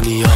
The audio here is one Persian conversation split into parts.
منی یار.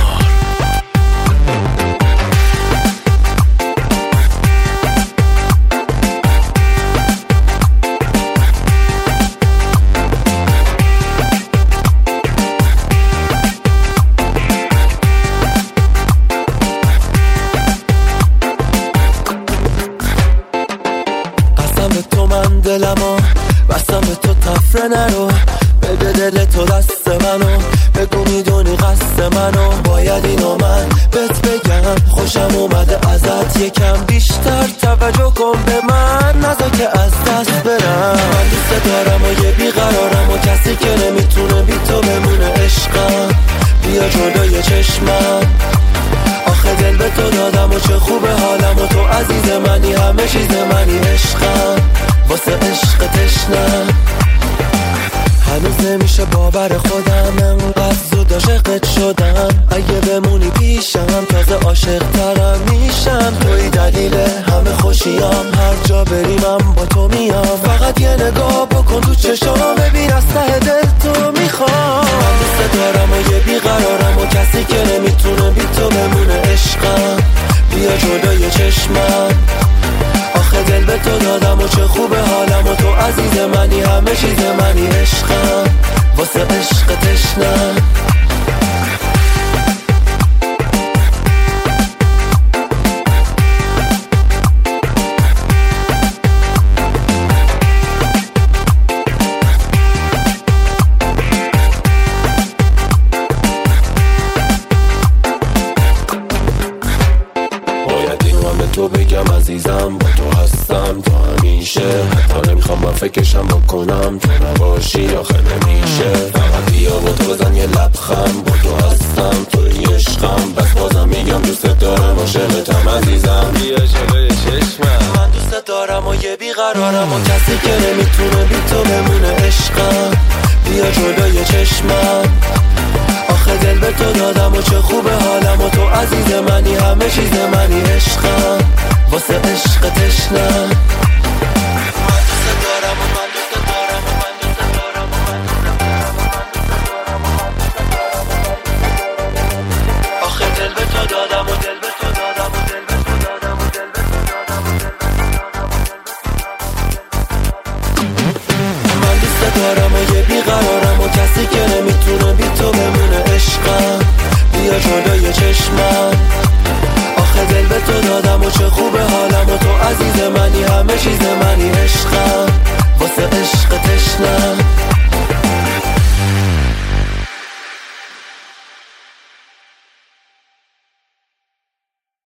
دلمو بستم به تو تفره نرو، بده دل تو دست منو، بگو میدونی قصد منو. باید اینو من بهت بگم، خوشم اومده ازت یکم بیشتر توجه کن به من، نذار که از دست برم. من دوست دارم و یه بیقرارم و کسی که نمیتونه بی تو بمونه. عشقم بیا جلوی چشمم، آخه دل به تو دادم و چه خوبه حالم و تو عزیز منی، همه چیز منی. عشقم واسه عشق تشنم، هنوز نمیشه باور خودم انقدر زود عاشقت شدم. اگه بمونی پیشم تازه عاشق ترم میشم، توی دلیل همه خوشیام، هر جا بریم با تو میام. فقط یه نگاه بکن تو چشام، ببین از ته دل تو میخوام. من دوست دارم و یه بیقرارم و کسی که نمیتونه بی تو بمونه. عشقم بیا جلوی چشمم، آخه دل به تو دادم و چه خوبه حالم و تو عزیز منی، همه چیز منی. عشقم واسه عشق تشنم. تو بگم عزیزم با تو هستم تا همیشه، حتی نمیخوام من فکرشم بکنم تو نباشی آخه نمیشه. فقط بیا با تو بزن یه لبخند، با تو هستم توی عشقم، بس بازم میگم دوست دارم عاشقتم عزیزم، بیا جلوی چشمم. من دوست دارم و یه بیقرارم و کسی که نمیتونه بی تو بمونه. عشقم بیا جلوی چشمم، آخه دل به تو دادم و چه خوبه حالم و تو عزیز منی، همه چیز منی. عشقم واسه عشق تشنم. آخه دل به تو دادم و دل به تو دادم و دل به تو دادم و دل به تو دادم و دل به تو دادم و دل به تو دادم. من دوست دارم و یه بیقرارم و کسی که نمیتونه بی تو بمونه. عشقم بیا جلوی چشمم، آخه دل به تو دادم و چه خوبه حالم و تو عزیز منی، همه چیز منی. عشق